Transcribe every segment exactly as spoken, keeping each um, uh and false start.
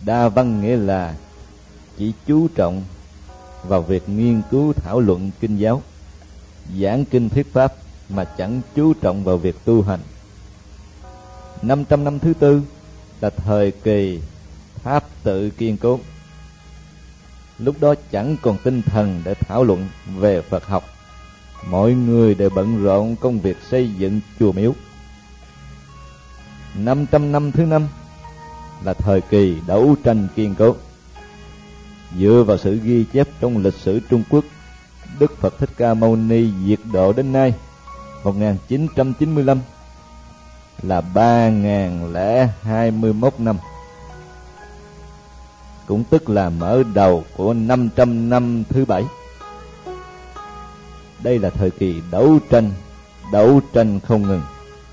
Đa văn nghĩa là chỉ chú trọng vào việc nghiên cứu thảo luận kinh giáo, giảng kinh thuyết pháp, mà chẳng chú trọng vào việc tu hành. Năm trăm năm thứ tư là thời kỳ tháp tự kiên cố. Lúc đó chẳng còn tinh thần để thảo luận về Phật học. Mọi người đều bận rộn công việc xây dựng chùa miếu. Năm trăm năm thứ năm là thời kỳ đấu tranh kiên cố. Dựa vào sự ghi chép trong lịch sử Trung Quốc, Đức Phật Thích Ca Mâu Ni diệt độ đến nay một nghìn chín trăm chín mươi lăm là ba nghìn lẻ hai mươi mốt năm, cũng tức là mở đầu của năm trăm năm thứ bảy. Đây là thời kỳ đấu tranh, đấu tranh không ngừng.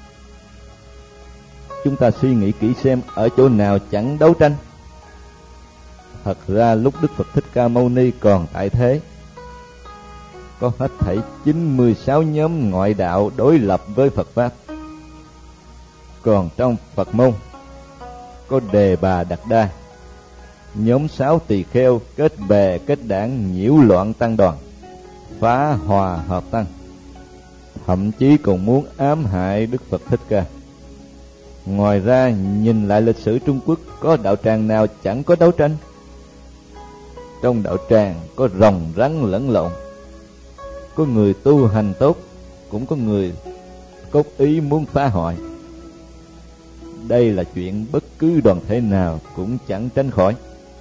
Chúng ta suy nghĩ kỹ xem ở chỗ nào chẳng đấu tranh. Thật ra lúc Đức Phật Thích Ca Mâu Ni còn tại thế, có hết thảy chín mươi sáu nhóm ngoại đạo đối lập với Phật Pháp. Còn trong Phật môn có Đề Bà Đạt Đa, nhóm sáu tỳ kheo kết bè kết đảng nhiễu loạn tăng đoàn, phá hòa hợp tăng, thậm chí còn muốn ám hại Đức Phật Thích Ca. Ngoài ra, nhìn lại lịch sử Trung Quốc, có đạo tràng nào chẳng có đấu tranh. Trong đạo tràng có rồng rắn lẫn lộn, có người tu hành tốt, cũng có người cốt ý muốn phá hoại. Đây là chuyện bất cứ đoàn thể nào cũng chẳng tránh khỏi.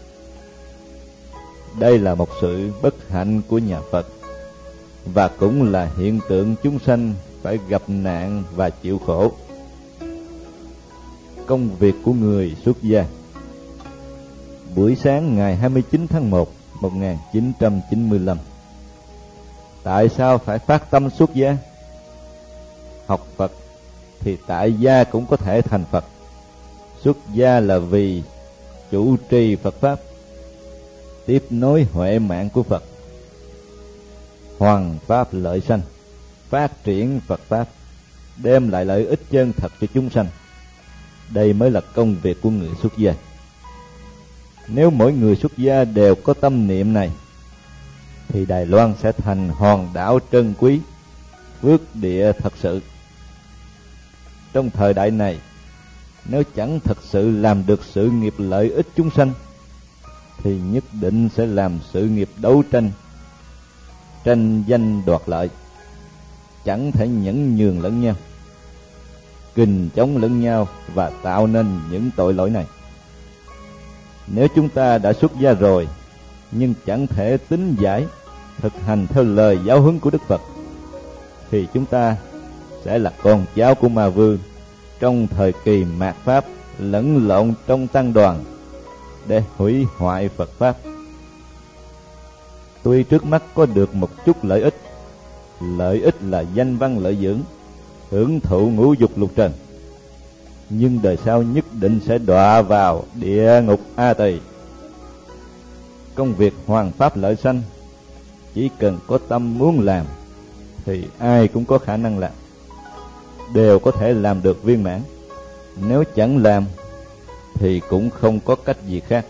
Đây là một sự bất hạnh của nhà Phật, và cũng là hiện tượng chúng sanh phải gặp nạn và chịu khổ. Công việc của người xuất gia. Buổi sáng ngày hai mươi chín tháng một năm một nghìn chín trăm chín mươi lăm. Tại sao phải phát tâm xuất gia? Học Phật thì tại gia cũng có thể thành Phật. Xuất gia là vì chủ trì Phật Pháp, tiếp nối huệ mạng của Phật, hoằng Pháp lợi sanh, phát triển Phật Pháp, đem lại lợi ích chân thật cho chúng sanh. Đây mới là công việc của người xuất gia. Nếu mỗi người xuất gia đều có tâm niệm này, thì Đài Loan sẽ thành hòn đảo trân quý, phước địa thật sự. Trong thời đại này, nếu chẳng thật sự làm được sự nghiệp lợi ích chúng sanh, thì nhất định sẽ làm sự nghiệp đấu tranh, tranh danh đoạt lợi, chẳng thể nhẫn nhường lẫn nhau, kình chống lẫn nhau và tạo nên những tội lỗi này. Nếu chúng ta đã xuất gia rồi, nhưng chẳng thể tín giải, thực hành theo lời giáo huấn của Đức Phật, thì chúng ta sẽ là con cháu của Ma Vương trong thời kỳ mạt Pháp, lẫn lộn trong tăng đoàn để hủy hoại Phật Pháp. Tuy trước mắt có được một chút lợi ích, lợi ích là danh văn lợi dưỡng, hưởng thụ ngũ dục lục trần, nhưng đời sau nhất định sẽ đọa vào địa ngục A Tỳ. Công việc hoằng pháp lợi sanh, chỉ cần có tâm muốn làm thì ai cũng có khả năng làm, đều có thể làm được viên mãn. Nếu chẳng làm thì cũng không có cách gì khác.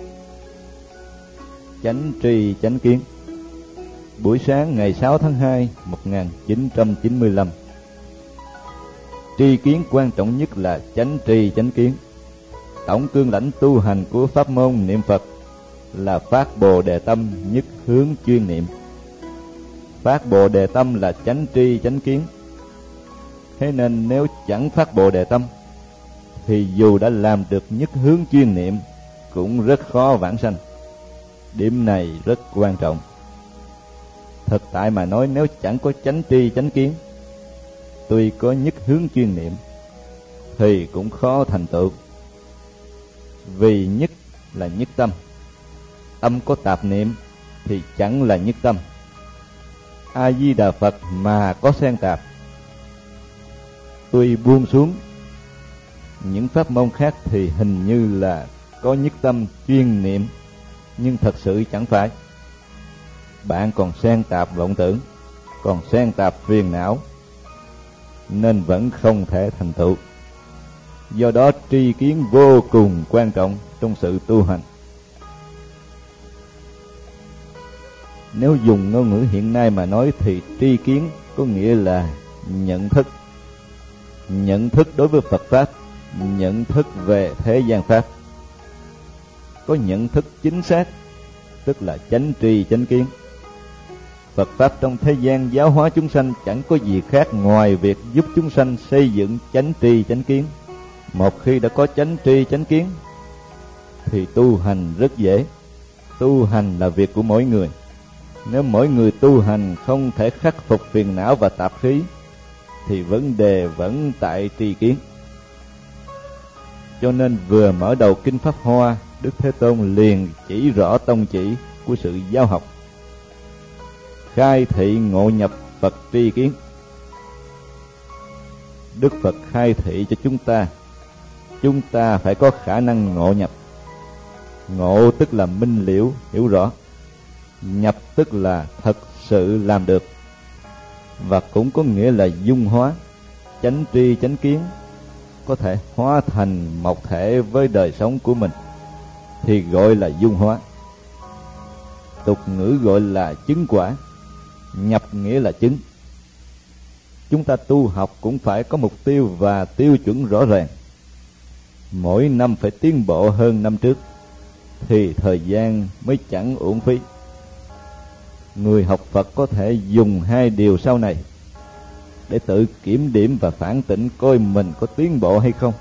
Chánh tri chánh kiến. Buổi sáng ngày sáu tháng hai năm một nghìn chín trăm chín mươi lăm. Tri kiến quan trọng nhất là chánh tri chánh kiến. Tổng cương lãnh tu hành của pháp môn niệm Phật là phát Bồ Đề tâm, nhất hướng chuyên niệm. Phát Bồ Đề tâm là chánh tri chánh kiến. Thế nên nếu chẳng phát Bồ Đề tâm, thì dù đã làm được nhất hướng chuyên niệm cũng rất khó vãng sanh. Điểm này rất quan trọng. Thực tại mà nói, nếu chẳng có chánh tri chánh kiến, tuy có nhất hướng chuyên niệm thì cũng khó thành tựu. Vì nhất là nhất tâm, tâm có tạp niệm thì chẳng là nhất tâm. A Di Đà Phật mà có xen tạp, tuy buông xuống những pháp môn khác thì hình như là có nhất tâm chuyên niệm, nhưng thật sự chẳng phải. Bạn còn xen tạp vọng tưởng, còn xen tạp phiền não, nên vẫn không thể thành tựu. Do đó tri kiến vô cùng quan trọng trong sự tu hành. Nếu dùng ngôn ngữ hiện nay mà nói thì tri kiến có nghĩa là nhận thức. Nhận thức đối với Phật Pháp, nhận thức về thế gian Pháp. Có nhận thức chính xác, tức là chánh tri chánh kiến. Phật Pháp trong thế gian giáo hóa chúng sanh chẳng có gì khác ngoài việc giúp chúng sanh xây dựng chánh tri chánh kiến. Một khi đã có chánh tri chánh kiến thì tu hành rất dễ. Tu hành là việc của mỗi người. Nếu mỗi người tu hành không thể khắc phục phiền não và tạp khí thì vấn đề vẫn tại tri kiến. Cho nên vừa mở đầu Kinh Pháp Hoa, Đức Thế Tôn liền chỉ rõ tông chỉ của sự giáo học: khai thị ngộ nhập Phật tri kiến. Đức Phật khai thị cho chúng ta, chúng ta phải có khả năng ngộ nhập. Ngộ tức là minh liễu, hiểu rõ. Nhập tức là thật sự làm được, và cũng có nghĩa là dung hóa. Chánh tri chánh kiến có thể hóa thành một thể với đời sống của mình thì gọi là dung hóa. Tục ngữ gọi là chứng quả. Nhập nghĩa là chứng. Chúng ta tu học cũng phải có mục tiêu và tiêu chuẩn rõ ràng. Mỗi năm phải tiến bộ hơn năm trước thì thời gian mới chẳng uổng phí. Người học Phật có thể dùng hai điều sau này để tự kiểm điểm và phản tỉnh coi mình có tiến bộ hay không.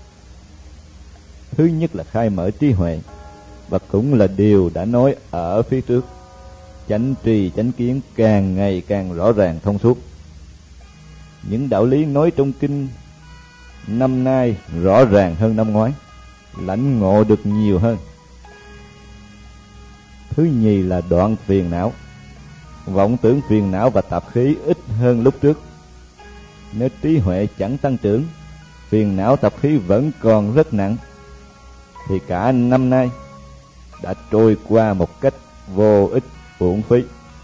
Thứ nhất là khai mở trí huệ, và cũng là điều đã nói ở phía trước. Chánh tri chánh kiến càng ngày càng rõ ràng thông suốt. Những đạo lý nói trong kinh năm nay rõ ràng hơn năm ngoái, lãnh ngộ được nhiều hơn. Thứ nhì là đoạn phiền não. Vọng tưởng phiền não và tạp khí ít hơn lúc trước. Nếu trí huệ chẳng tăng trưởng, phiền não tạp khí vẫn còn rất nặng, thì cả năm nay đã trôi qua một cách vô ích uổng phí.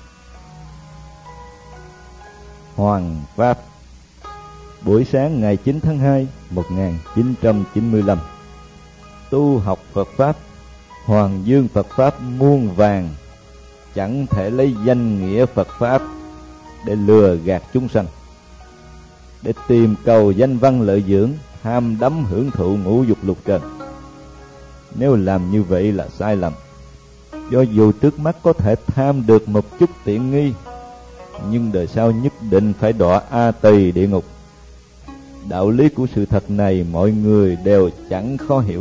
Hoàng Pháp. Buổi sáng ngày chín tháng hai một nghìn chín trăm chín mươi lăm, tu học Phật Pháp, Hoàng Dương Phật Pháp muôn vàng chẳng thể lấy danh nghĩa Phật Pháp để lừa gạt chúng sanh, để tìm cầu danh văn lợi dưỡng, ham đắm hưởng thụ ngũ dục lục trần. Nếu làm như vậy là sai lầm. Do dù trước mắt có thể tham được một chút tiện nghi, nhưng đời sau nhất định phải đọa A Tỳ địa ngục. Đạo lý của sự thật này mọi người đều chẳng khó hiểu.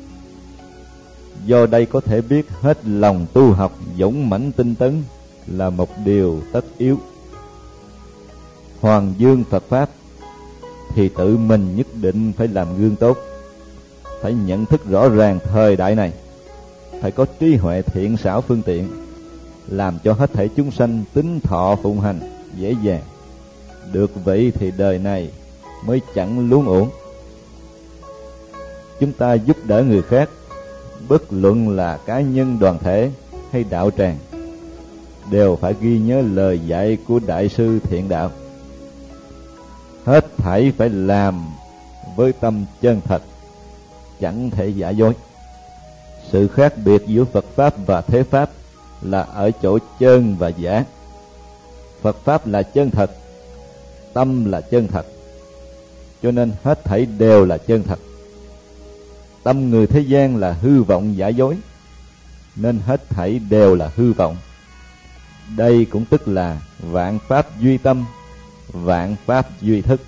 Do đây có thể biết hết lòng tu học dũng mãnh tinh tấn là một điều tất yếu. Hoàng dương Phật Pháp thì tự mình nhất định phải làm gương tốt, phải nhận thức rõ ràng thời đại này, phải có trí huệ thiện xảo phương tiện, làm cho hết thảy chúng sanh tín thọ phụng hành dễ dàng. Được vậy thì đời này mới chẳng luống uổng. Chúng ta giúp đỡ người khác, bất luận là cá nhân, đoàn thể hay đạo tràng, đều phải ghi nhớ lời dạy của Đại sư Thiện Đạo. Hết thảy phải làm với tâm chân thật, chẳng thể giả dối. Sự khác biệt giữa Phật Pháp và thế Pháp là ở chỗ chân và giả. Phật Pháp là chân thật, tâm là chân thật, cho nên hết thảy đều là chân thật. Tâm người thế gian là hư vọng giả dối, nên hết thảy đều là hư vọng. Đây cũng tức là vạn pháp duy tâm, vạn pháp duy thức.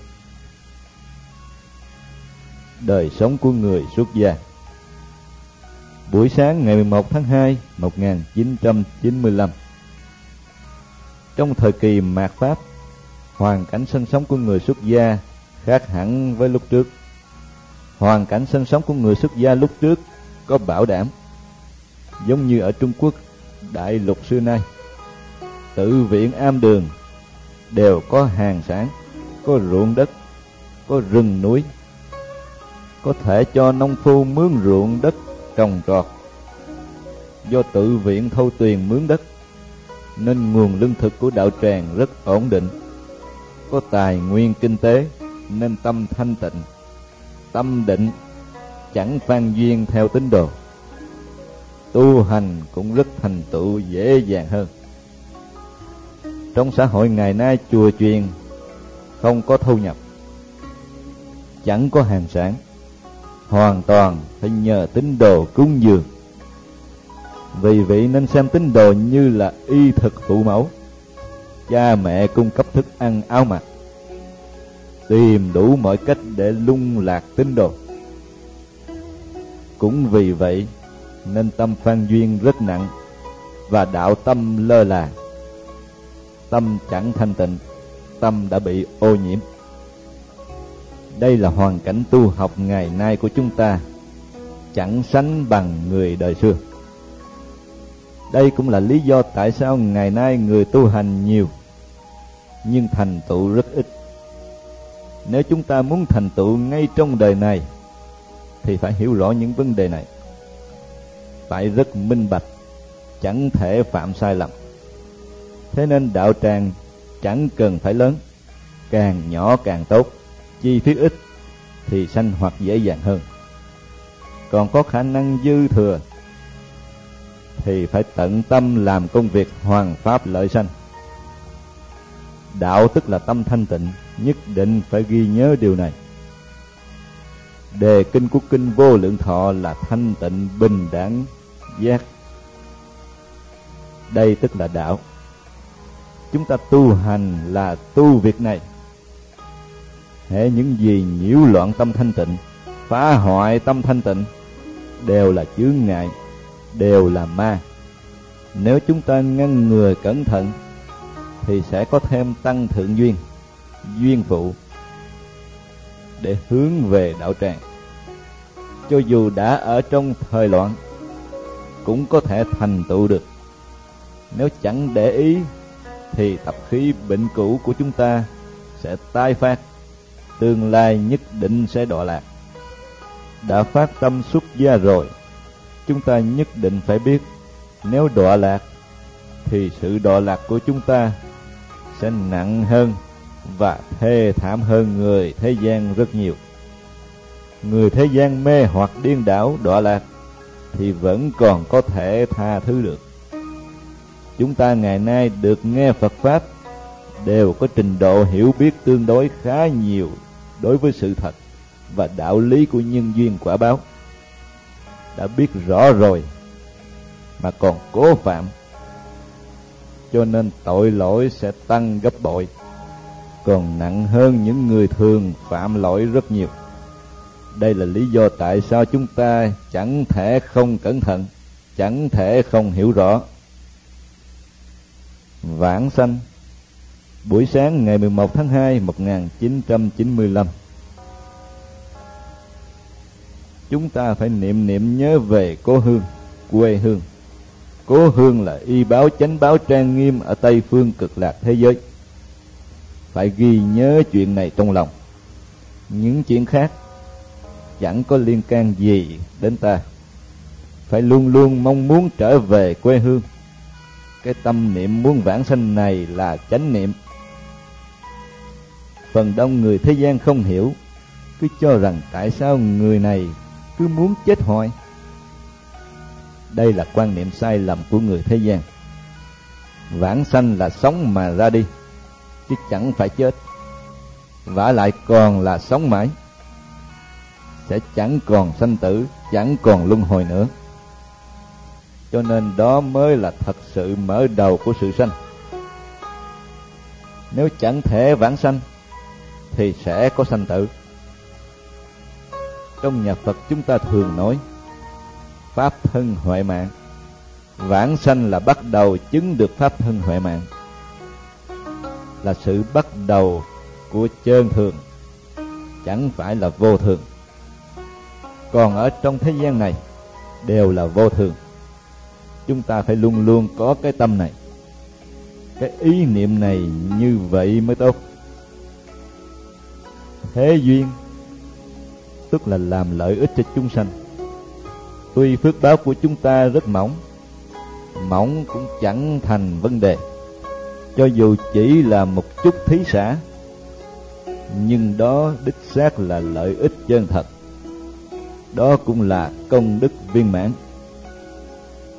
Đời sống của người xuất gia. Buổi sáng ngày mười một tháng hai một nghìn chín trăm chín mươi lăm, trong thời kỳ mạt Pháp, hoàn cảnh sinh sống của người xuất gia khác hẳn với lúc trước. Hoàn cảnh sinh sống của người xuất gia lúc trước có bảo đảm, giống như ở Trung Quốc đại lục xưa nay. Tự viện am đường đều có hàng sản, có ruộng đất, có rừng núi, có thể cho nông phu mướn ruộng đất trồng trọt. Do tự viện thâu tuyền mướn đất, nên nguồn lương thực của đạo tràng rất ổn định. Có tài nguyên kinh tế nên tâm thanh tịnh, tâm định, chẳng phan duyên theo tín đồ. tu hành cũng rất thành tựu dễ dàng hơn. Trong xã hội ngày nay, chùa chiền không có thu nhập, chẳng có hàng sản, hoàn toàn phải nhờ tín đồ cúng dường. Vì vậy nên xem tín đồ như là y thực phụ mẫu, cha mẹ cung cấp thức ăn áo mặc, tìm đủ mọi cách để lung lạc tín đồ. Cũng vì vậy nên tâm Phan Duyên rất nặng và đạo tâm lơ là. Tâm chẳng thanh tịnh, tâm đã bị ô nhiễm. Đây là hoàn cảnh tu học ngày nay của chúng ta, chẳng sánh bằng người đời xưa. Đây cũng là lý do tại sao ngày nay người tu hành nhiều, nhưng thành tựu rất ít. Nếu chúng ta muốn thành tựu ngay trong đời này, thì phải hiểu rõ những vấn đề này, phải rất minh bạch, chẳng thể phạm sai lầm. Thế nên đạo tràng chẳng cần phải lớn, càng nhỏ càng tốt, chi phí ít thì sanh hoạt dễ dàng hơn. Còn có khả năng dư thừa thì phải tận tâm làm công việc hoàn pháp lợi sanh. Đạo tức là tâm thanh tịnh, nhất định phải ghi nhớ điều này. Đề kinh của kinh Vô Lượng Thọ là thanh tịnh bình đẳng giác. Đây tức là đạo. Chúng ta tu hành là tu việc này. Hễ những gì nhiễu loạn tâm thanh tịnh, phá hoại tâm thanh tịnh, đều là chướng ngại, đều là ma. Nếu chúng ta ngăn ngừa cẩn thận thì sẽ có thêm tăng thượng duyên, duyên phụ để hướng về đạo tràng. Cho dù đã ở trong thời loạn cũng có thể thành tựu được. Nếu chẳng để ý thì tập khí bệnh cũ của chúng ta sẽ tái phát, tương lai nhất định sẽ đọa lạc. Đã phát tâm xuất gia rồi, chúng ta nhất định phải biết, nếu đọa lạc thì sự đọa lạc của chúng ta sẽ nặng hơn và thê thảm hơn người thế gian rất nhiều. Người thế gian mê hoặc điên đảo đọa lạc thì vẫn còn có thể tha thứ được. Chúng ta ngày nay được nghe Phật Pháp đều có trình độ hiểu biết tương đối khá nhiều đối với sự thật và đạo lý của nhân duyên quả báo. Đã biết rõ rồi mà còn cố phạm, cho nên tội lỗi sẽ tăng gấp bội, còn nặng hơn những người thường phạm lỗi rất nhiều. Đây là lý do tại sao chúng ta chẳng thể không cẩn thận, chẳng thể không hiểu rõ. Vãng sanh, buổi sáng ngày mười một tháng hai một nghìn chín trăm chín mươi lăm, chúng ta phải niệm niệm nhớ về cố hương, quê hương. Cố hương là y báo chánh báo trang nghiêm ở Tây phương cực lạc thế giới. Phải ghi nhớ chuyện này trong lòng. Những chuyện khác chẳng có liên can gì đến ta. Phải luôn luôn mong muốn trở về quê hương. Cái tâm niệm muốn vãng sanh này là chánh niệm. Phần đông người thế gian không hiểu, cứ cho rằng tại sao người này cứ muốn chết hoài. Đây là quan niệm sai lầm của người thế gian. Vãng sanh là sống mà ra đi, chứ chẳng phải chết. Vả lại còn là sống mãi, sẽ chẳng còn sanh tử, chẳng còn luân hồi nữa. Cho nên đó mới là thật sự mở đầu của sự sanh. Nếu chẳng thể vãng sanh thì sẽ có sanh tử. Trong nhà Phật chúng ta thường nói pháp thân huệ mạng. Vãng sanh là bắt đầu chứng được pháp thân huệ mạng, là sự bắt đầu của chân thường, chẳng phải là vô thường. Còn ở trong thế gian này đều là vô thường. Chúng ta phải luôn luôn có cái tâm này, cái ý niệm này, như vậy mới tốt. Thế duyên tức là làm lợi ích cho chúng sanh. Tuy phước báo của chúng ta rất mỏng, mỏng cũng chẳng thành vấn đề. Cho dù chỉ là một chút thí xả, nhưng đó đích xác là lợi ích chân thật. Đó cũng là công đức viên mãn.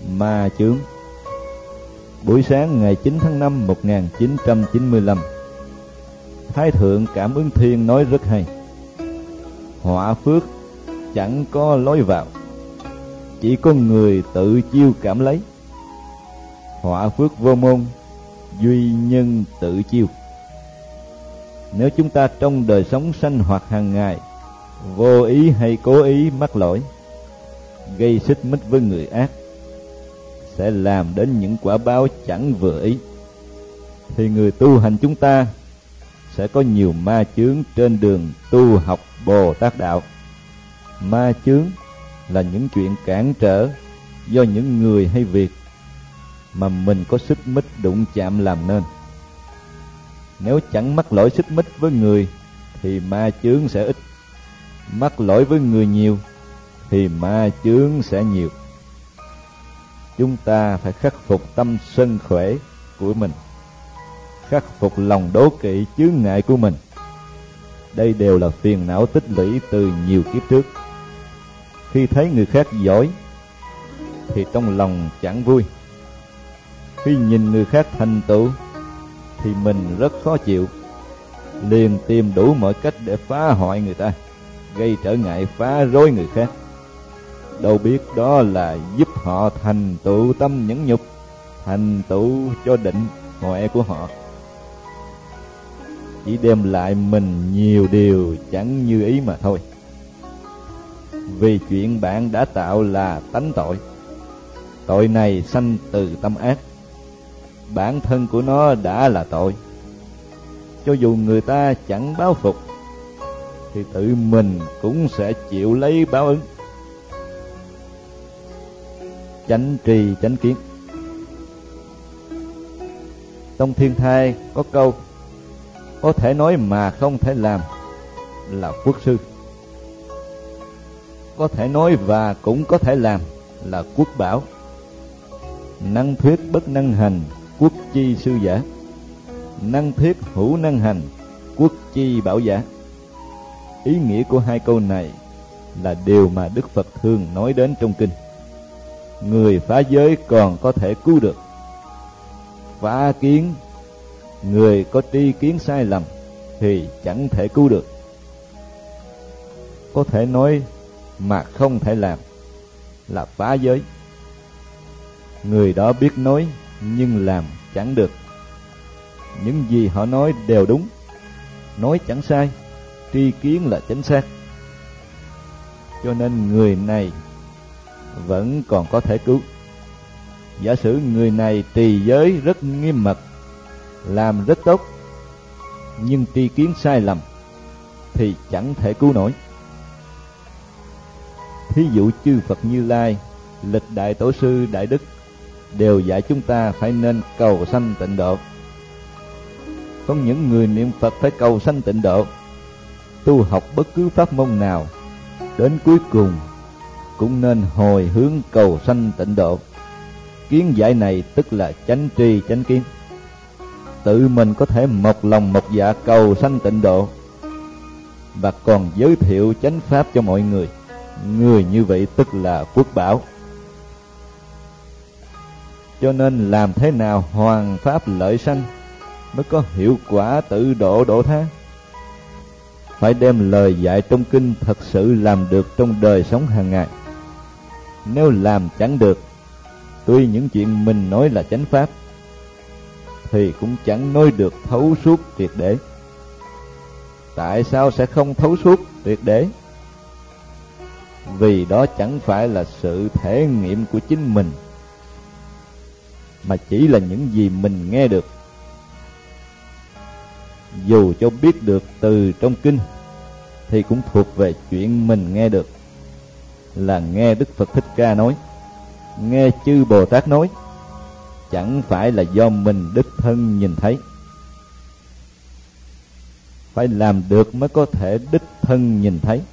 Ma chướng. Buổi sáng ngày chín tháng năm một nghìn chín trăm chín mươi lăm, Thái Thượng Cảm Ứng Thiên nói rất hay: họa phước chẳng có lối vào, chỉ có người tự chiêu cảm lấy. Họa phước vô môn, duy nhân tự chiêu. Nếu chúng ta trong đời sống sinh hoạt hàng ngày vô ý hay cố ý mắc lỗi, gây xích mích với người ác, sẽ làm đến những quả báo chẳng vừa ý, thì người tu hành chúng ta sẽ có nhiều ma chướng trên đường tu học Bồ Tát đạo. Ma chướng là những chuyện cản trở do những người hay việc mà mình có xích mích đụng chạm làm nên. Nếu chẳng mắc lỗi xích mích với người thì ma chướng sẽ ít, mắc lỗi với người nhiều thì ma chướng sẽ nhiều. Chúng ta phải khắc phục tâm sân khỏe của mình, khắc phục lòng đố kỵ chướng ngại của mình. Đây đều là phiền não tích lũy từ nhiều kiếp trước. Khi thấy người khác giỏi thì trong lòng chẳng vui, khi nhìn người khác thành tựu thì mình rất khó chịu, liền tìm đủ mọi cách để phá hoại người ta, gây trở ngại phá rối người khác. Đâu biết đó là giúp họ thành tựu tâm nhẫn nhục, thành tựu cho định huệ của họ, chỉ đem lại mình nhiều điều chẳng như ý mà thôi. Vì chuyện bạn đã tạo là tánh tội, tội này sanh từ tâm ác, bản thân của nó đã là tội. Cho dù người ta chẳng báo phục thì tự mình cũng sẽ chịu lấy báo ứng. Chánh trì chánh kiến. Trong Thiên Thai có câu: có thể nói mà không thể làm là quốc sư, có thể nói và cũng có thể làm là quốc bảo. Năng thuyết bất năng hành, quốc chi sư giả. Năng thuyết hữu năng hành, quốc chi bảo giả. Ý nghĩa của hai câu này là điều mà Đức Phật thường nói đến trong kinh. Người phá giới còn có thể cứu được, phá kiến, người có tri kiến sai lầm thì chẳng thể cứu được. Có thể nói mà không thể làm là phá giới. Người đó biết nói nhưng làm chẳng được. Những gì họ nói đều đúng, nói chẳng sai, tri kiến là chính xác. Cho nên người này vẫn còn có thể cứu. Giả sử người này trì giới rất nghiêm mật, làm rất tốt, nhưng tri kiến sai lầm thì chẳng thể cứu nổi. Thí dụ chư Phật Như Lai, lịch đại tổ sư đại đức đều dạy chúng ta phải nên cầu sanh tịnh độ. Không những người niệm Phật phải cầu sanh tịnh độ, tu học bất cứ pháp môn nào đến cuối cùng cũng nên hồi hướng cầu sanh tịnh độ. Kiến giải này tức là chánh tri chánh kiến. Tự mình có thể một lòng một dạ cầu sanh tịnh độ và còn giới thiệu chánh pháp cho mọi người. Người như vậy tức là quốc bảo. Cho nên làm thế nào hoàn pháp lợi sanh mới có hiệu quả tự độ độ tha? Phải đem lời dạy trong kinh thật sự làm được trong đời sống hàng ngày. Nếu làm chẳng được, tuy những chuyện mình nói là chánh pháp thì cũng chẳng nói được thấu suốt triệt để. Tại sao sẽ không thấu suốt triệt để? Vì đó chẳng phải là sự thể nghiệm của chính mình, mà chỉ là những gì mình nghe được. Dù cho biết được từ trong kinh thì cũng thuộc về chuyện mình nghe được, là nghe Đức Phật Thích Ca nói, nghe chư Bồ Tát nói, chẳng phải là do mình đích thân nhìn thấy. Phải làm được mới có thể đích thân nhìn thấy.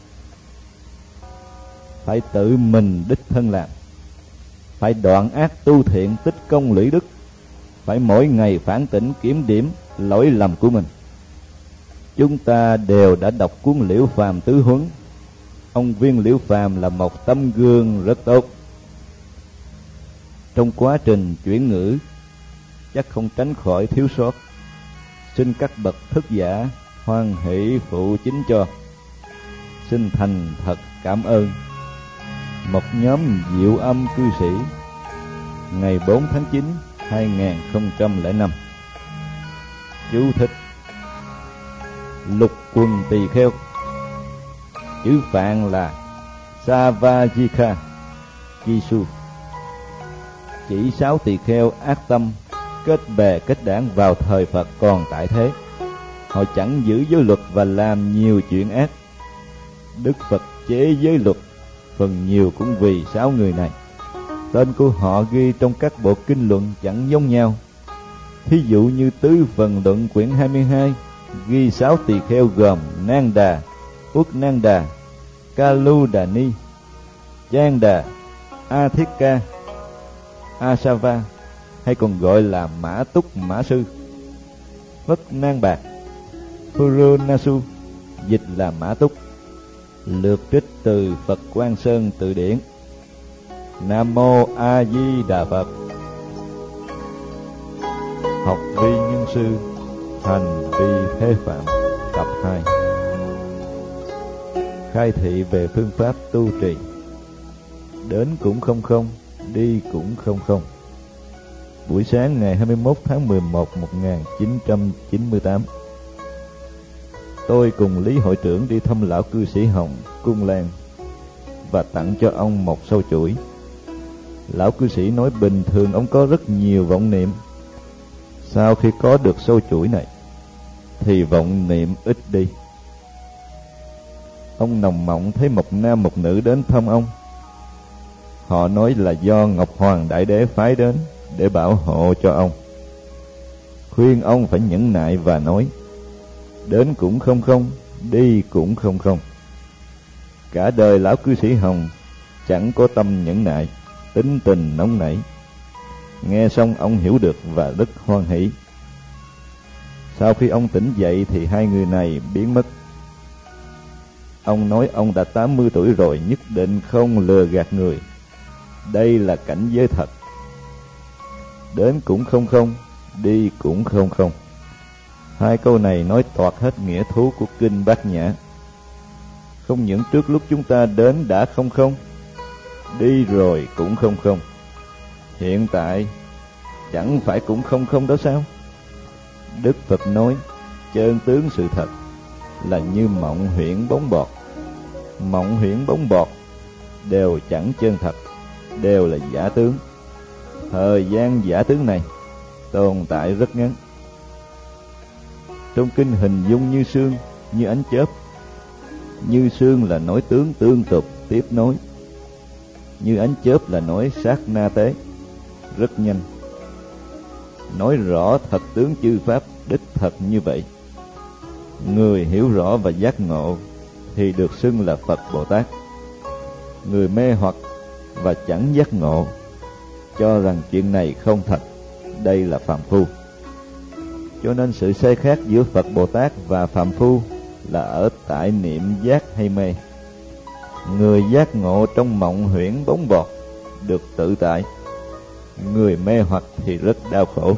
Phải tự mình đích thân làm. Phải đoạn ác tu thiện, tích công lũy đức. Phải mỗi ngày phản tỉnh kiểm điểm lỗi lầm của mình. Chúng ta đều đã đọc cuốn Liễu Phàm Tứ Huấn. Ông Viên Liễu Phàm là một tấm gương rất tốt. Trong quá trình chuyển ngữ chắc không tránh khỏi thiếu sót, xin các bậc thức giả hoan hỷ phụ chính cho. Xin thành thật cảm ơn. Một nhóm Diệu Âm cư sĩ, ngày bốn tháng chín hai nghìn không trăm lẻ năm. Chú thích: Lục quần tỳ kheo. Chữ Phạn là Savajika Kisu, chỉ sáu tỳ kheo ác tâm kết bè kết đảng vào thời Phật còn tại thế. Họ chẳng giữ giới luật và làm nhiều chuyện ác. Đức Phật chế giới luật phần nhiều cũng vì sáu người này. Tên của họ ghi trong các bộ kinh luận chẳng giống nhau. Thí dụ như Tứ Phần Luận quyển hai mươi hai ghi sáu tỳ kheo gồm Nang Đà, Uất Nang Đà, Kalu Đà Ni, Chan Đà, A Thiết Ca, Asava, hay còn gọi là Mã Túc Mã Sư, Vất Nang Bạc, Puronasu, dịch là Mã Túc. Lược trích từ Phật Quang Sơn Từ Điển. Nam Mô A Di Đà Phật. Học vi nhân sư, hành vi thế phạm, tập hai. Khai thị về phương pháp tu trì. Đến cũng không không, đi cũng không không. Buổi sáng ngày hai mươi mốt tháng mười một một nghìn chín trăm chín mươi tám, tôi cùng Lý hội trưởng đi thăm lão cư sĩ Hồng, Cung Lan, và tặng cho ông một sâu chuỗi. Lão cư sĩ nói bình thường ông có rất nhiều vọng niệm. Sau khi có được sâu chuỗi này thì vọng niệm ít đi. Ông nồng mộng thấy một nam một nữ đến thăm ông. Họ nói là do Ngọc Hoàng Đại Đế phái đến để bảo hộ cho ông, khuyên ông phải nhẫn nại và nói: đến cũng không không, đi cũng không không. Cả đời lão cư sĩ Hồng chẳng có tâm nhẫn nại, tính tình nóng nảy. Nghe xong ông hiểu được và rất hoan hỷ. Sau khi ông tỉnh dậy thì hai người này biến mất. Ông nói ông đã tám mươi tuổi rồi, nhất định không lừa gạt người. Đây là cảnh giới thật. Đến cũng không không, đi cũng không không. Hai câu này nói toạc hết nghĩa thú của kinh Bát Nhã. Không những trước lúc chúng ta đến đã không không, đi rồi cũng không không, hiện tại chẳng phải cũng không không đó sao? Đức Phật nói chân tướng sự thật là như mộng huyễn bóng bọt. Mộng huyễn bóng bọt đều chẳng chân thật, đều là giả tướng. Thời gian giả tướng này tồn tại rất ngắn. Trong kinh hình dung như sương, như ánh chớp. Như sương là nói tướng tương tục tiếp nối, như ánh chớp là nói sát na tế, rất nhanh. Nói rõ thật tướng chư pháp đích thật như vậy. Người hiểu rõ và giác ngộ thì được xưng là Phật Bồ Tát. Người mê hoặc và chẳng giác ngộ, cho rằng chuyện này không thật, đây là phàm phu. Cho nên sự sai khác giữa Phật Bồ Tát và phàm phu là ở tại niệm giác hay mê. Người giác ngộ trong mộng huyễn bóng bọt được tự tại, người mê hoặc thì rất đau khổ.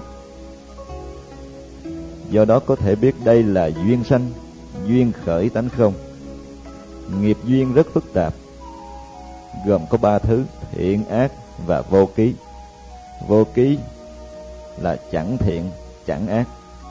Do đó có thể biết đây là duyên sanh, duyên khởi tánh không. Nghiệp duyên rất phức tạp, gồm có ba thứ: thiện, ác và vô ký. Vô ký là chẳng thiện, chẳng ác.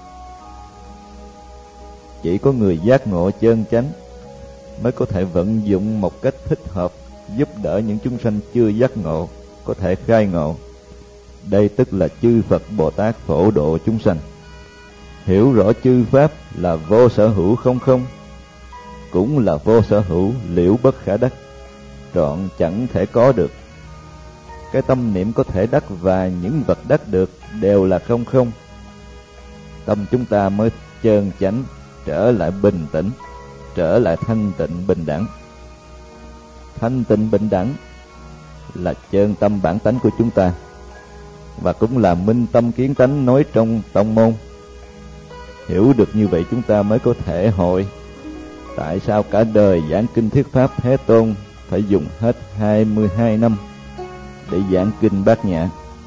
Chỉ có người giác ngộ chân chánh mới có thể vận dụng một cách thích hợp, giúp đỡ những chúng sanh chưa giác ngộ có thể khai ngộ. Đây tức là chư Phật Bồ Tát phổ độ chúng sanh. Hiểu rõ chư pháp là vô sở hữu không không, cũng là vô sở hữu liễu bất khả đắc, trọn chẳng thể có được. Cái tâm niệm có thể đắc và những vật đắc được đều là không không. Tâm chúng ta mới chân chánh, trở lại bình tĩnh, trở lại thanh tịnh bình đẳng. Thanh tịnh bình đẳng là chân tâm bản tánh của chúng ta, và cũng là minh tâm kiến tánh nói trong tông môn. Hiểu được như vậy chúng ta mới có thể hội tại sao cả đời giảng kinh thuyết pháp Thế Tôn phải dùng hết hai mươi hai năm để giảng kinh Bát Nhã.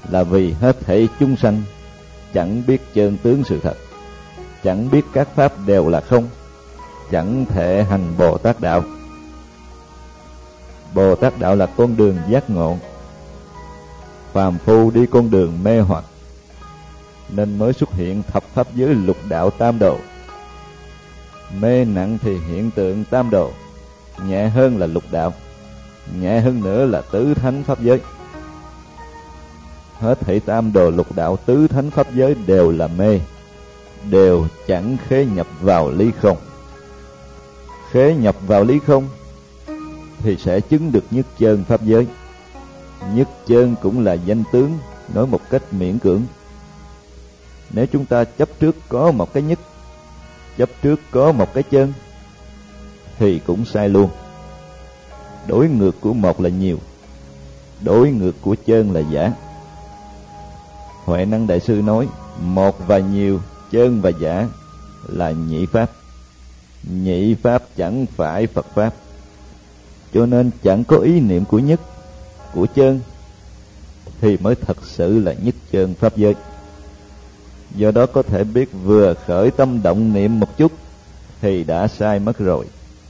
là vì hết thảy chúng sanh chẳng biết chân tướng sự thật, chẳng biết các pháp đều là không, chẳng thể hành Bồ Tát đạo. Bồ Tát đạo là con đường giác ngộ, phàm phu đi con đường mê hoặc, nên mới xuất hiện thập pháp giới lục đạo tam độ. Mê nặng thì hiện tượng tam độ, nhẹ hơn là lục đạo, nhẹ hơn nữa là tứ thánh pháp giới. Hết thảy tam đồ lục đạo tứ thánh pháp giới đều là mê, đều chẳng khế nhập vào lý không. Khế nhập vào lý không thì sẽ chứng được nhất chân pháp giới. Nhất chân cũng là danh tướng, nói một cách miễn cưỡng. Nếu chúng ta chấp trước có một cái nhất, chấp trước có một cái chân, thì cũng sai luôn. Đối ngược của một là nhiều, đối ngược của chân là giả. Huệ Năng Đại Sư nói, một và nhiều, chân và giả là nhị pháp. Nhị pháp chẳng phải Phật pháp, cho nên chẳng có ý niệm của nhất, của chân, thì mới thật sự là nhất chân pháp giới. Do đó có thể biết vừa khởi tâm động niệm một chút thì đã sai mất rồi.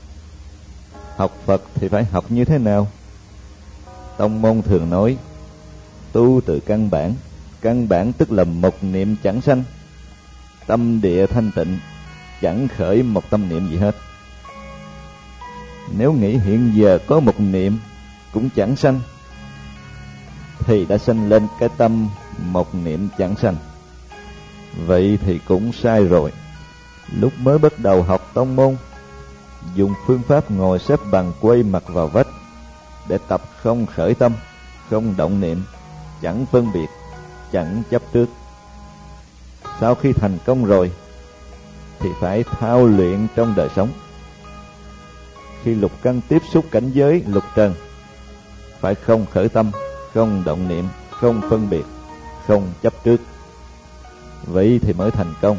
Học Phật thì phải học như thế nào? Tông môn thường nói, tu từ căn bản. Căn bản tức là một niệm chẳng sanh, tâm địa thanh tịnh, chẳng khởi một tâm niệm gì hết. Nếu nghĩ hiện giờ có một niệm cũng chẳng sanh, thì đã sanh lên cái tâm một niệm chẳng sanh. Vậy thì cũng sai rồi. Lúc mới bắt đầu học tông môn, dùng phương pháp ngồi xếp bằng quay mặt vào vách để tập không khởi tâm, không động niệm, chẳng phân biệt, chẳng chấp trước. Sau khi thành công rồi thì phải thao luyện trong đời sống. Khi lục căn tiếp xúc cảnh giới lục trần, phải không khởi tâm, không động niệm, không phân biệt, không chấp trước. Vậy thì mới thành công.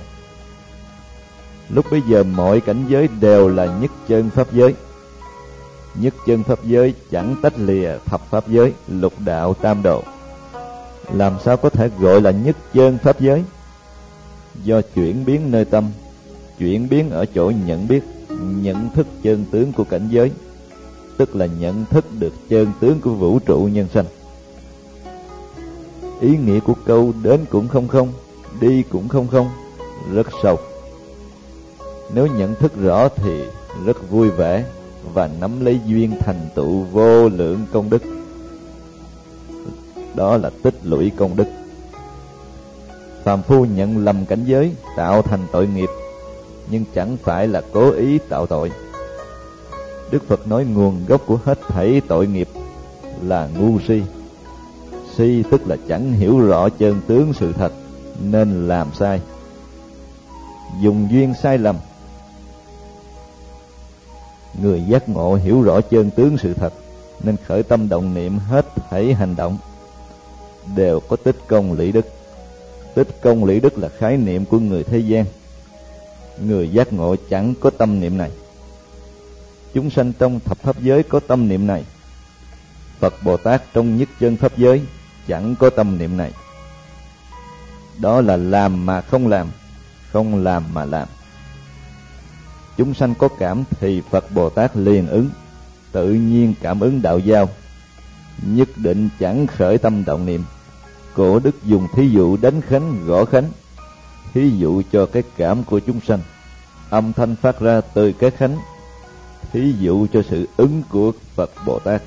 Lúc bấy giờ mọi cảnh giới đều là nhất chân pháp giới. Nhất chân pháp giới chẳng tách lìa thập pháp giới, lục đạo tam độ. Làm sao có thể gọi là nhất chân pháp giới? Do chuyển biến nơi tâm, chuyển biến ở chỗ nhận biết, nhận thức chân tướng của cảnh giới, tức là nhận thức được chân tướng của vũ trụ nhân sanh. Ý nghĩa của câu đến cũng không không, đi cũng không không rất sâu. Nếu nhận thức rõ thì rất vui vẻ và nắm lấy duyên thành tựu vô lượng công đức. Đó là tích lũy công đức. Phàm phu nhận lầm cảnh giới tạo thành tội nghiệp, nhưng chẳng phải là cố ý tạo tội. Đức Phật nói nguồn gốc của hết thảy tội nghiệp là ngu si. Si tức là chẳng hiểu rõ chân tướng sự thật nên làm sai, dùng duyên sai lầm. Người giác ngộ hiểu rõ chân tướng sự thật nên khởi tâm động niệm hết thảy hành động đều có tích công lũy đức. Tích công lũy đức là khái niệm của người thế gian. Người giác ngộ chẳng có tâm niệm này. Chúng sanh trong thập pháp giới có tâm niệm này. Phật Bồ Tát trong nhất chân pháp giới chẳng có tâm niệm này. Đó là làm mà không làm, không làm mà làm. Chúng sanh có cảm thì Phật Bồ Tát liền ứng, tự nhiên cảm ứng đạo giao, nhất định chẳng khởi tâm động niệm. Cổ đức dùng thí dụ đánh khánh gõ khánh, thí dụ cho cái cảm của chúng sanh, âm thanh phát ra từ cái khánh, thí dụ cho sự ứng của Phật Bồ Tát.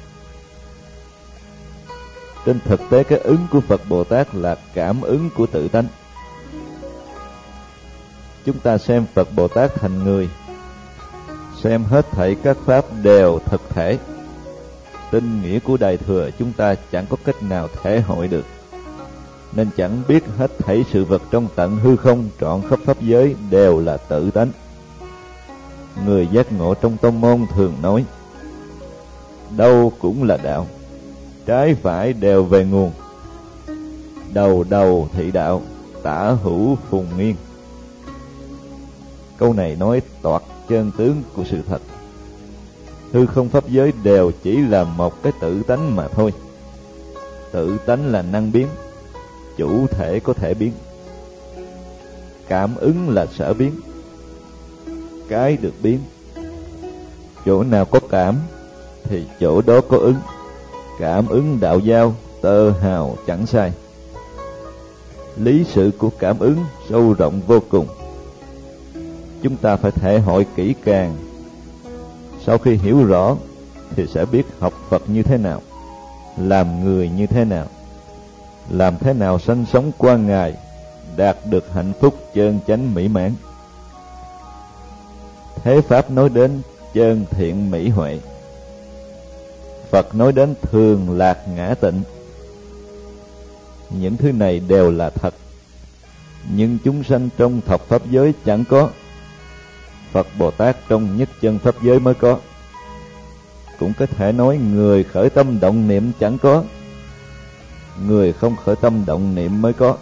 Trên thực tế cái ứng của Phật Bồ Tát là cảm ứng của tự tánh. Chúng ta xem Phật Bồ Tát thành người, xem hết thảy các pháp đều thực thể. Tinh nghĩa của Đại Thừa chúng ta chẳng có cách nào thể hội được, nên chẳng biết hết thảy sự vật trong tận hư không trọn khắp pháp giới đều là tự tánh. Người giác ngộ trong tông môn thường nói, đâu cũng là đạo, trái phải đều về nguồn, đầu đầu thị đạo, tả hữu phùng nghiêng. Câu này nói toạc chân tướng của sự thật. Hư không pháp giới đều chỉ là một cái tự tánh mà thôi. Tự tánh là năng biến, chủ thể có thể biến. Cảm ứng là sở biến, cái được biến. Chỗ nào có cảm thì chỗ đó có ứng. Cảm ứng đạo giao, tơ hào chẳng sai. Lý sự của cảm ứng sâu rộng vô cùng. Chúng ta phải thể hội kỹ càng. Sau khi hiểu rõ thì sẽ biết học Phật như thế nào, làm người như thế nào, làm thế nào sanh sống qua ngày, đạt được hạnh phúc chân chánh mỹ mãn. Thế Pháp nói đến chân thiện mỹ huệ, Phật nói đến thường lạc ngã tịnh. Những thứ này đều là thật, nhưng chúng sanh trong thập Pháp giới chẳng có. Phật Bồ Tát trong nhất chân Pháp giới mới có. Cũng có thể nói người khởi tâm động niệm chẳng có, người không khởi tâm động niệm mới có.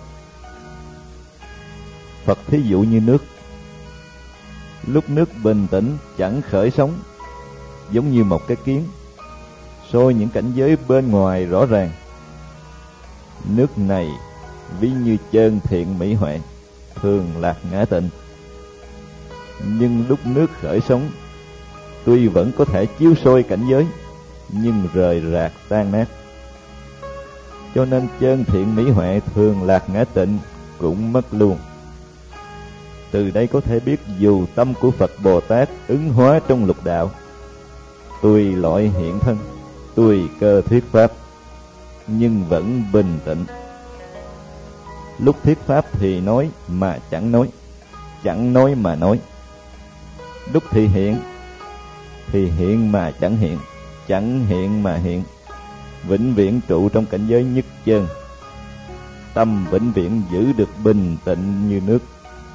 Phật thí dụ như nước. Lúc nước bình tĩnh chẳng khởi sóng, giống như một cái kiến, soi những cảnh giới bên ngoài rõ ràng. Nước này ví như chân thiện mỹ huệ, thường lạc ngã tịnh. Nhưng lúc nước khởi sóng, tuy vẫn có thể chiếu soi cảnh giới, nhưng rời rạc tan nát. Cho nên chân thiện mỹ huệ thường lạc ngã tịnh cũng mất luôn. Từ đây có thể biết dù tâm của Phật Bồ Tát ứng hóa trong lục đạo, tùy loại hiện thân, tùy cơ thuyết pháp, nhưng vẫn bình tĩnh. Lúc thuyết pháp thì nói mà chẳng nói, chẳng nói mà nói. Lúc thị hiện thì hiện mà chẳng hiện, chẳng hiện mà hiện. Vĩnh viễn trụ trong cảnh giới nhất chân, tâm vĩnh viễn giữ được bình tĩnh như nước.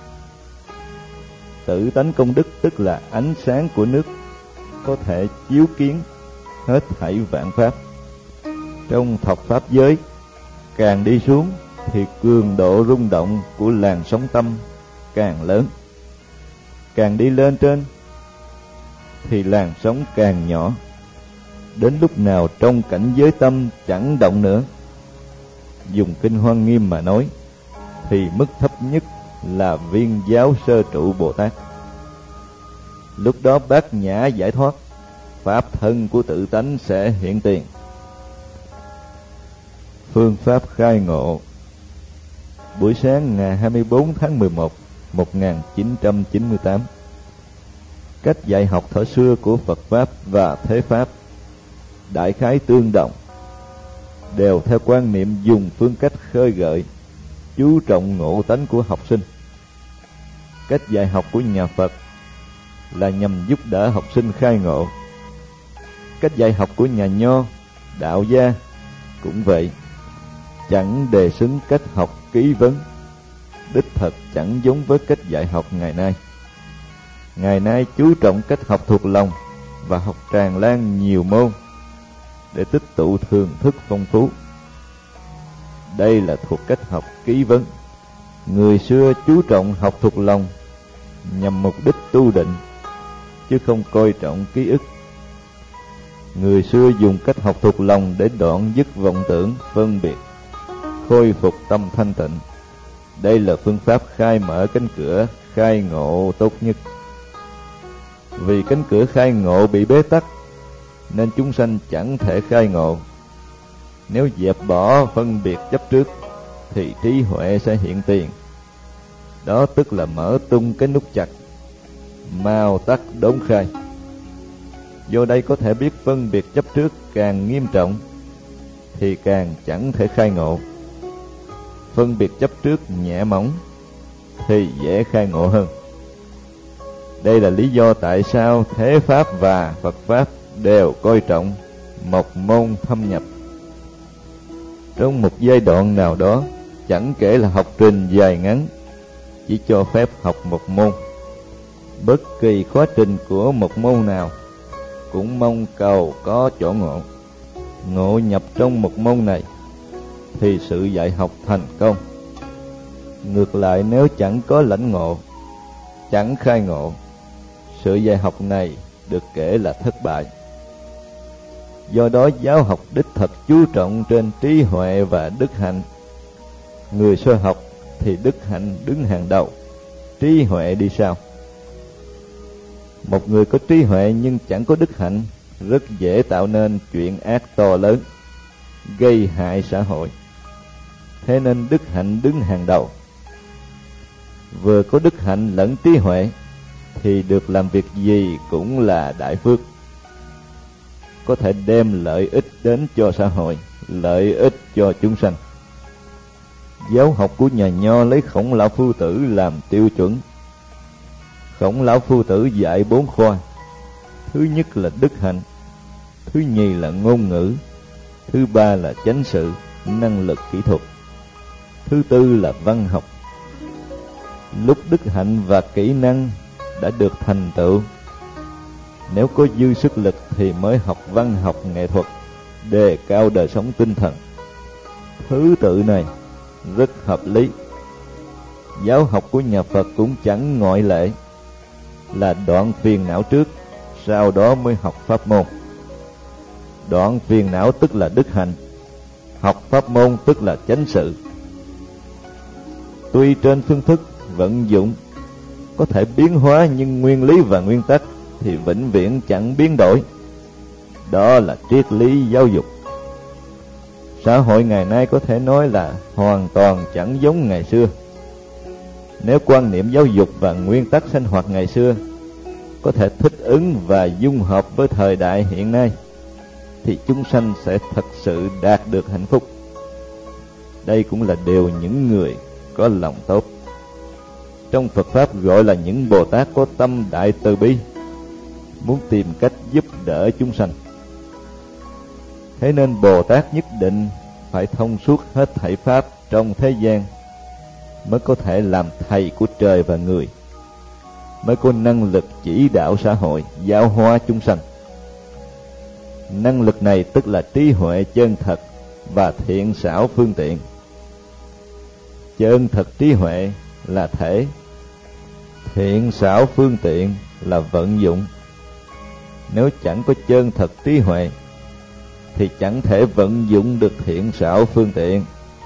Tự tánh công đức tức là ánh sáng của nước, có thể chiếu kiến hết thảy vạn pháp. Trong thập Pháp giới, càng đi xuống thì cường độ rung động của làn sóng tâm càng lớn. Càng đi lên trên thì làn sóng càng nhỏ. Đến lúc nào trong cảnh giới tâm chẳng động nữa, dùng kinh Hoa Nghiêm mà nói, thì mức thấp nhất là viên giáo sơ trụ Bồ Tát. Lúc đó bát nhã giải thoát, pháp thân của tự tánh sẽ hiện tiền. Phương pháp khai ngộ. Buổi sáng ngày hai mươi bốn tháng mười một năm một nghìn chín trăm chín mươi tám. Cách dạy học thuở xưa của Phật Pháp và Thế Pháp đại khái tương đồng, đều theo quan niệm dùng phương cách khơi gợi, chú trọng ngộ tánh của học sinh. Cách dạy học của nhà Phật là nhằm giúp đỡ học sinh khai ngộ. Cách dạy học của nhà Nho, Đạo gia cũng vậy, chẳng đề xứng cách học ký vấn, đích thật chẳng giống với cách dạy học ngày nay. Ngày nay chú trọng cách học thuộc lòng và học tràn lan nhiều môn để tích tụ thường thức phong phú. Đây là thuộc cách học ký vấn. Người xưa chú trọng học thuộc lòng nhằm mục đích tu định, chứ không coi trọng ký ức. Người xưa dùng cách học thuộc lòng để đoạn dứt vọng tưởng phân biệt, khôi phục tâm thanh tịnh. Đây là phương pháp khai mở cánh cửa khai ngộ tốt nhất. Vì cánh cửa khai ngộ bị bế tắc, nên chúng sanh chẳng thể khai ngộ. Nếu dẹp bỏ phân biệt chấp trước, thì trí huệ sẽ hiện tiền. Đó tức là mở tung cái nút chặt, mau tắt đốn khai. Do đây có thể biết phân biệt chấp trước càng nghiêm trọng, thì càng chẳng thể khai ngộ. Phân biệt chấp trước nhẹ mỏng, thì dễ khai ngộ hơn. Đây là lý do tại sao Thế Pháp và Phật Pháp đều coi trọng một môn thâm nhập. Trong một giai đoạn nào đó, chẳng kể là học trình dài ngắn, chỉ cho phép học một môn. Bất kỳ khóa trình của một môn nào cũng mong cầu có chỗ ngộ. Ngộ nhập trong một môn này thì sự dạy học thành công. Ngược lại, nếu chẳng có lãnh ngộ, chẳng khai ngộ, sự dạy học này được kể là thất bại. Do đó giáo học đích thật chú trọng trên trí huệ và đức hạnh, Người sơ học thì đức hạnh đứng hàng đầu, trí huệ đi sau. Một người có trí huệ nhưng chẳng có đức hạnh rất dễ tạo nên chuyện ác to lớn, gây hại xã hội. Thế nên đức hạnh đứng hàng đầu. Vừa có đức hạnh lẫn trí huệ thì được làm việc gì cũng là đại phước, có thể đem lợi ích đến cho xã hội, lợi ích cho chúng sanh. Giáo học của nhà Nho lấy Khổng Lão Phu Tử làm tiêu chuẩn. Khổng Lão Phu Tử dạy bốn khoa. Thứ nhất là đức hạnh, thứ nhì là ngôn ngữ, thứ ba là chánh sự, năng lực kỹ thuật, thứ tư là văn học. Lúc đức hạnh và kỹ năng đã được thành tựu, nếu có dư sức lực thì mới học văn học nghệ thuật, đề cao đời sống tinh thần. Thứ tự này rất hợp lý. Giáo học của nhà Phật cũng chẳng ngoại lệ, là đoạn phiền não trước, sau đó mới học pháp môn. Đoạn phiền não tức là đức hạnh, học pháp môn tức là chánh sự. Tuy trên phương thức vận dụng có thể biến hóa, nhưng nguyên lý và nguyên tắc thì vĩnh viễn chẳng biến đổi. Đó là triết lý giáo dục. Xã hội ngày nay có thể nói là hoàn toàn chẳng giống ngày xưa. Nếu quan niệm giáo dục và nguyên tắc sinh hoạt ngày xưa có thể thích ứng và dung hợp với thời đại hiện nay, thì chúng sanh sẽ thật sự đạt được hạnh phúc. Đây cũng là điều những người có lòng tốt. Trong Phật Pháp gọi là những Bồ Tát có tâm đại từ bi, muốn tìm cách giúp đỡ chúng sanh. Thế nên Bồ Tát nhất định phải thông suốt hết thảy Pháp trong thế gian, mới có thể làm thầy của trời và người, mới có năng lực chỉ đạo xã hội, giáo hóa chúng sanh. Năng lực này tức là trí huệ chân thật và thiện xảo phương tiện. Chân thật trí huệ là thể, thiện xảo phương tiện là vận dụng. Nếu chẳng có chân thật trí huệ thì chẳng thể vận dụng được thiện xảo phương tiện.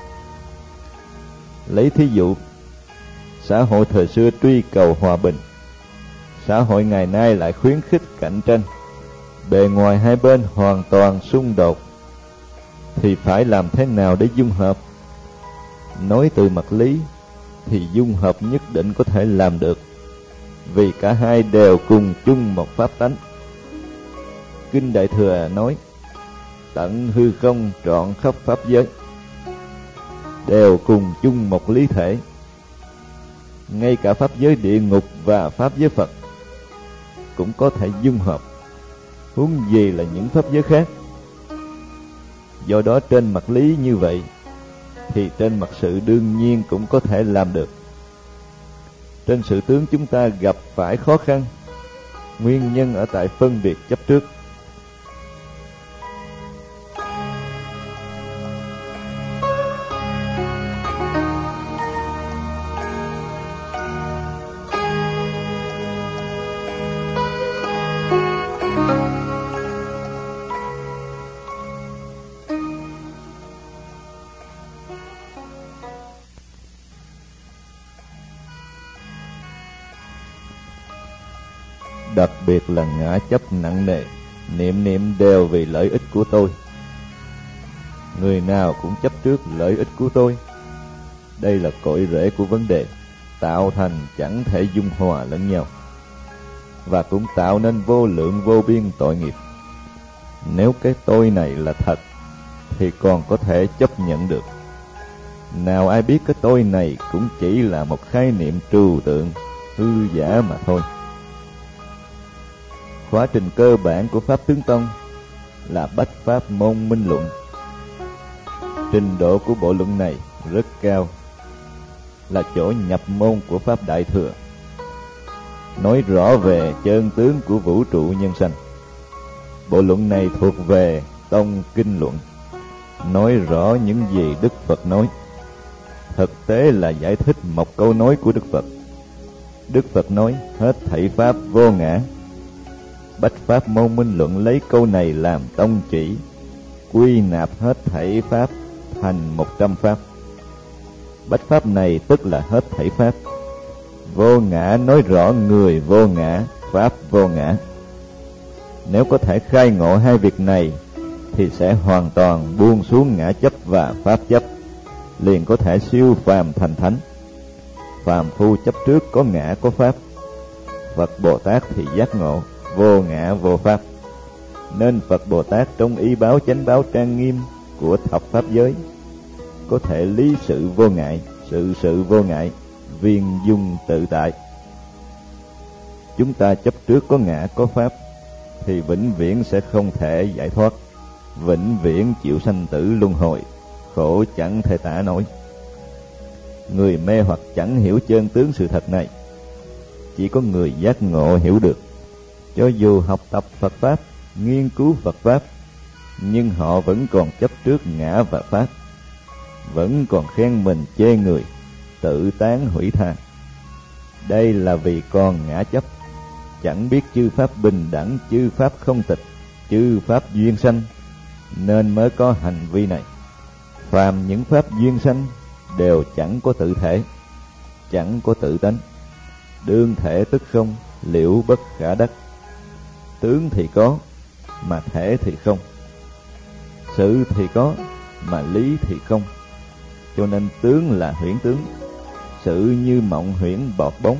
Lấy thí dụ, xã hội thời xưa truy cầu hòa bình, xã hội ngày nay lại khuyến khích cạnh tranh, bề ngoài hai bên hoàn toàn xung đột, thì phải làm thế nào để dung hợp? Nói từ mặt lý thì dung hợp nhất định có thể làm được, vì cả hai đều cùng chung một pháp tánh. Kinh Đại Thừa nói tận hư không trọn khắp pháp giới, đều cùng chung một lý thể. Ngay cả pháp giới địa ngục và pháp giới Phật cũng có thể dung hợp, huống gì là những pháp giới khác. Do đó trên mặt lý như vậy thì trên mặt sự đương nhiên cũng có thể làm được. Trên sự tướng chúng ta gặp phải khó khăn, nguyên nhân ở tại phân biệt chấp trước. Đặc biệt là ngã chấp nặng nề, niệm niệm đều vì lợi ích của tôi. Người nào cũng chấp trước lợi ích của tôi. Đây là cội rễ của vấn đề, tạo thành chẳng thể dung hòa lẫn nhau, và cũng tạo nên vô lượng vô biên tội nghiệp. Nếu cái tôi này là thật thì còn có thể chấp nhận được. Nào ai biết cái tôi này cũng chỉ là một khái niệm trừu tượng, hư giả mà thôi. Quá trình cơ bản của Pháp Tướng Tông là Bách Pháp Môn Minh Luận. Trình độ của bộ luận này rất cao, là chỗ nhập môn của Pháp Đại Thừa, nói rõ về chân tướng của vũ trụ nhân sanh. Bộ luận này thuộc về Tông Kinh Luận, nói rõ những gì Đức Phật nói, thực tế là giải thích một câu nói của Đức Phật. Đức Phật nói hết thảy Pháp vô ngã. Bách Pháp Môn Minh Luận lấy câu này làm tông chỉ, quy nạp hết thảy Pháp thành một trăm Pháp. Bách pháp này tức là hết thảy pháp. Vô ngã nói rõ người vô ngã, pháp vô ngã. Nếu có thể khai ngộ hai việc này thì sẽ hoàn toàn buông xuống ngã chấp và pháp chấp, liền có thể siêu phàm thành thánh. Phàm phu chấp trước có ngã có pháp, Phật Bồ Tát thì giác ngộ vô ngã vô pháp. Nên Phật Bồ Tát trong y báo chánh báo trang nghiêm của thập pháp giới có thể lý sự vô ngại, sự sự vô ngại, viên dung tự tại. Chúng ta chấp trước có ngã có pháp thì vĩnh viễn sẽ không thể giải thoát, vĩnh viễn chịu sanh tử luân hồi, khổ chẳng thể tả nổi. Người mê hoặc chẳng hiểu chân tướng sự thật này. Chỉ có người giác ngộ hiểu được. Cho dù học tập Phật Pháp, nghiên cứu Phật Pháp, nhưng họ vẫn còn chấp trước ngã và pháp, vẫn còn khen mình chê người, tự tán hủy than. Đây là vì còn ngã chấp, chẳng biết chư pháp bình đẳng, chư pháp không tịch, chư pháp duyên sanh, nên mới có hành vi này. Phàm những pháp duyên sanh đều chẳng có tự thể, chẳng có tự tánh. Đương thể tức không, liễu bất khả đắc. Tướng thì có, mà thể thì không. Sự thì có, mà lý thì không. Cho nên tướng là huyễn tướng, sự như mộng huyễn bọt bóng.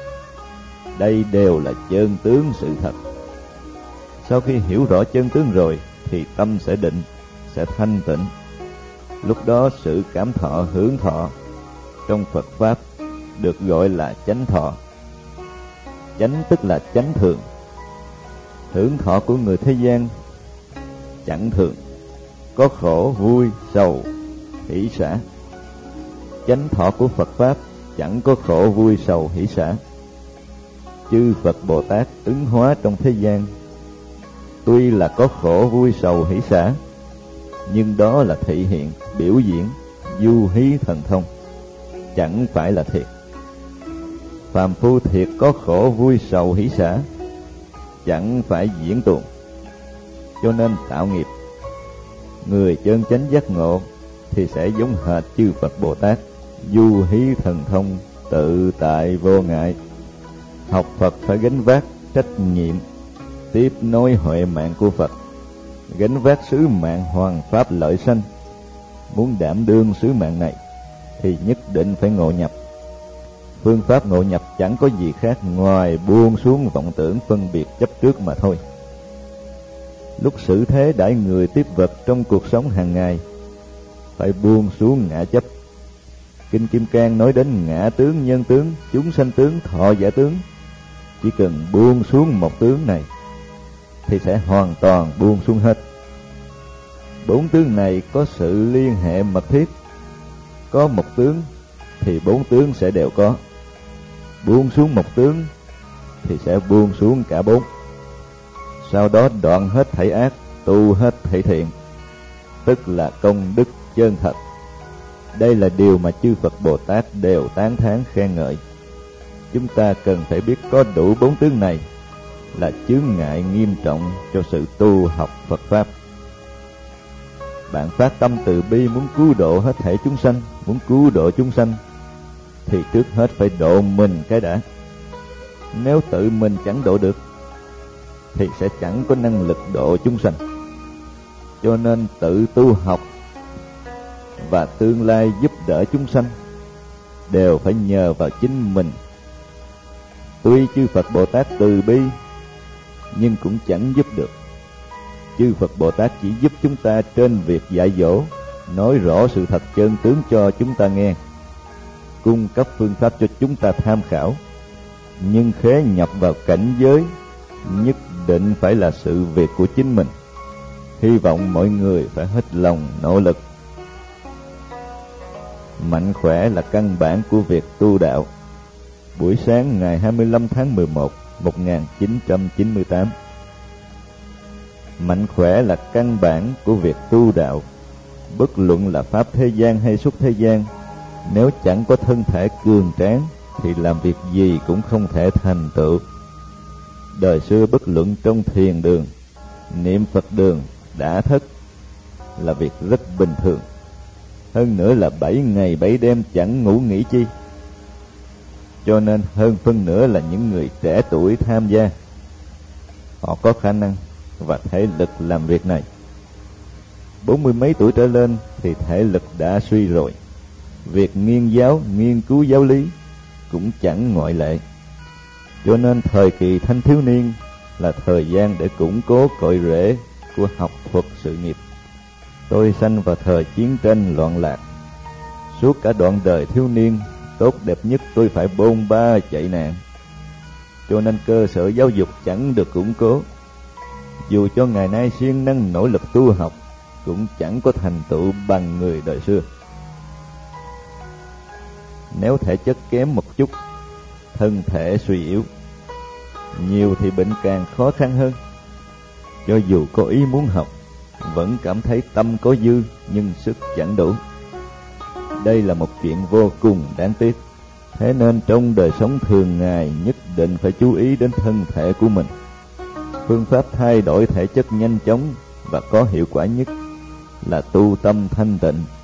Đây đều là chân tướng sự thật. Sau khi hiểu rõ chân tướng rồi thì tâm sẽ định, sẽ thanh tịnh. Lúc đó sự cảm thọ hưởng thọ trong Phật Pháp được gọi là chánh thọ. Chánh tức là chánh thường. Hưởng thọ của người thế gian chẳng thường, có khổ vui sầu hỷ xả. Chánh thọ của Phật Pháp chẳng có khổ vui sầu hỷ xả. Chư Phật Bồ Tát ứng hóa trong thế gian tuy là có khổ vui sầu hỷ xả, nhưng đó là thị hiện, biểu diễn, du hí thần thông, chẳng phải là thiệt. Phàm phu thiệt có khổ vui sầu hỷ xả, chẳng phải diễn tuồng, cho nên tạo nghiệp. Người chân chánh giác ngộ thì sẽ giống hệt chư Phật Bồ Tát, du hí thần thông, tự tại vô ngại. Học Phật phải gánh vác trách nhiệm, tiếp nối huệ mạng của Phật, gánh vác sứ mạng hoàn pháp lợi sanh. Muốn đảm đương sứ mạng này thì nhất định phải ngộ nhập. Phương pháp ngộ nhập chẳng có gì khác ngoài buông xuống vọng tưởng phân biệt chấp trước mà thôi. Lúc xử thế đãi người tiếp vật trong cuộc sống hàng ngày, phải buông xuống ngã chấp. Kinh Kim Cang nói đến ngã tướng, nhân tướng, chúng sanh tướng, thọ giả tướng. Chỉ cần buông xuống một tướng này thì sẽ hoàn toàn buông xuống hết. Bốn tướng này có sự liên hệ mật thiết. Có một tướng thì bốn tướng sẽ đều có. Buông xuống một tướng thì sẽ buông xuống cả bốn. Sau đó đoạn hết thảy ác, tu hết thảy thiện, tức là công đức chân thật. Đây là điều mà chư Phật Bồ Tát đều tán thán khen ngợi. Chúng ta cần phải biết có đủ bốn tướng này là chướng ngại nghiêm trọng cho sự tu học Phật Pháp. Bạn phát tâm từ bi muốn cứu độ hết thảy chúng sanh, muốn cứu độ chúng sanh thì trước hết phải độ mình cái đã. Nếu tự mình chẳng độ được thì sẽ chẳng có năng lực độ chúng sanh. Cho nên tự tu học và tương lai giúp đỡ chúng sanh đều phải nhờ vào chính mình. Tuy chư Phật Bồ Tát từ bi nhưng cũng chẳng giúp được. Chư Phật Bồ Tát chỉ giúp chúng ta trên việc dạy dỗ, nói rõ sự thật chân tướng cho chúng ta nghe, cung cấp phương pháp cho chúng ta tham khảo. Nhưng khế nhập vào cảnh giới nhất định phải là sự việc của chính mình. Hy vọng mọi người phải hết lòng nỗ lực. Mạnh khỏe là căn bản của việc tu đạo. Buổi sáng ngày hai mươi lăm tháng mười một một nghìn chín trăm chín mươi tám. Mạnh khỏe là căn bản của việc tu đạo. Bất luận là pháp thế gian hay xuất thế gian, nếu chẳng có thân thể cường tráng thì làm việc gì cũng không thể thành tựu. Đời xưa bất luận trong thiền đường, niệm Phật đường đã thất là việc rất bình thường. hơn nữa là bảy ngày bảy đêm chẳng ngủ nghỉ chi. Cho nên hơn phân nửa là những người trẻ tuổi tham gia. Họ có khả năng và thể lực làm việc này. Bốn mươi mấy tuổi trở lên thì thể lực đã suy rồi. Việc nghiên giáo, nghiên cứu giáo lý cũng chẳng ngoại lệ. Cho nên thời kỳ thanh thiếu niên là thời gian để củng cố cội rễ của học thuật sự nghiệp. Tôi sanh vào thời chiến tranh loạn lạc. Suốt cả đoạn đời thiếu niên, tốt đẹp nhất tôi phải bôn ba chạy nạn. Cho nên cơ sở giáo dục chẳng được củng cố. Dù cho ngày nay siêng năng nỗ lực tu học, cũng chẳng có thành tựu bằng người đời xưa. Nếu thể chất kém một chút, thân thể suy yếu, nhiều thì bệnh càng khó khăn hơn. Cho dù có ý muốn học, vẫn cảm thấy tâm có dư nhưng sức chẳng đủ. Đây là một chuyện vô cùng đáng tiếc. Thế nên trong đời sống thường ngày nhất định phải chú ý đến thân thể của mình. Phương pháp thay đổi thể chất nhanh chóng và có hiệu quả nhất là tu tâm thanh tịnh,